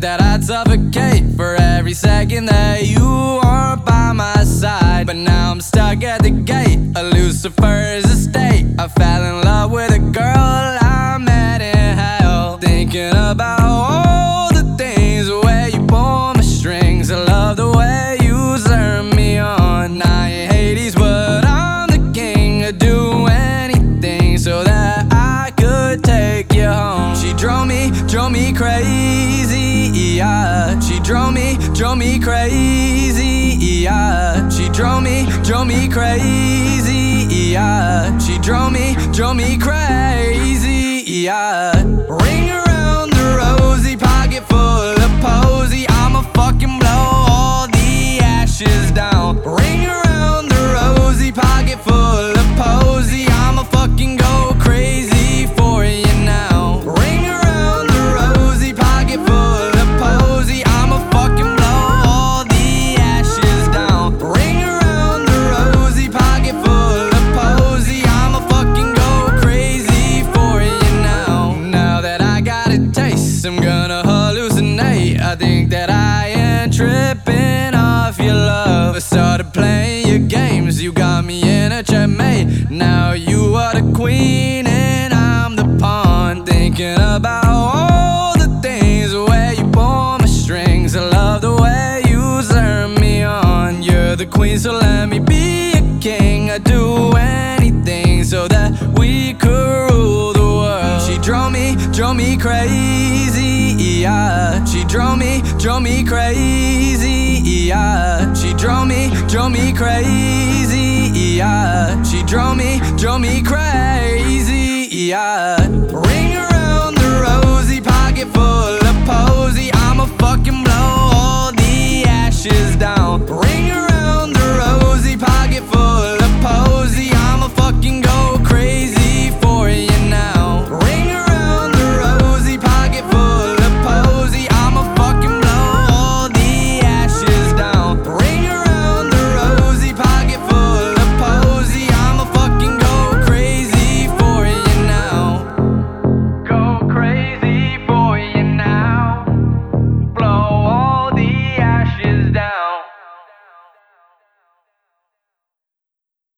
that I'd suffocate for every second that you weren't by my side. But now I'm stuck at the gate of Lucifer's estate. I fell in love with a girl I met in hell, thinking about all the things, the way you pull my strings. I love the way you turn me on. I ain't Hades, but I'm the king. I'd do anything so that I could take you home. She drove me crazy, yeah. She drove me crazy, yeah. She drove me crazy, yeah. She drove me crazy, yeah. Ring around the rosy, pocket full of posy. I'ma fucking blow all the ashes down. Ring around the rosy, pocket full of posy. I'ma fucking go crazy for you now. Ring around the rosy, pocket full of posy. I'ma fucking blow all the ashes down. Ring around the rosy, pocket full of posy. I'ma fucking go crazy for you now. Now that I got a taste, I'm gonna hallucinate. I think that I am tripping off your love. I started playing your games, you got me in a checkmate. Now you are the queen and I'm the pawn, thinking about all the things, the way you pull my strings. I love the way you turn me on. You're the queen, so let me be a king. I'd do anything so that we could rule the world. She drove me crazy, yeah. She drove me crazy, yeah. She drove me crazy, yeah. She drove me crazy, yeah. Ring around the rosy, pocket full of posy. I'ma fucking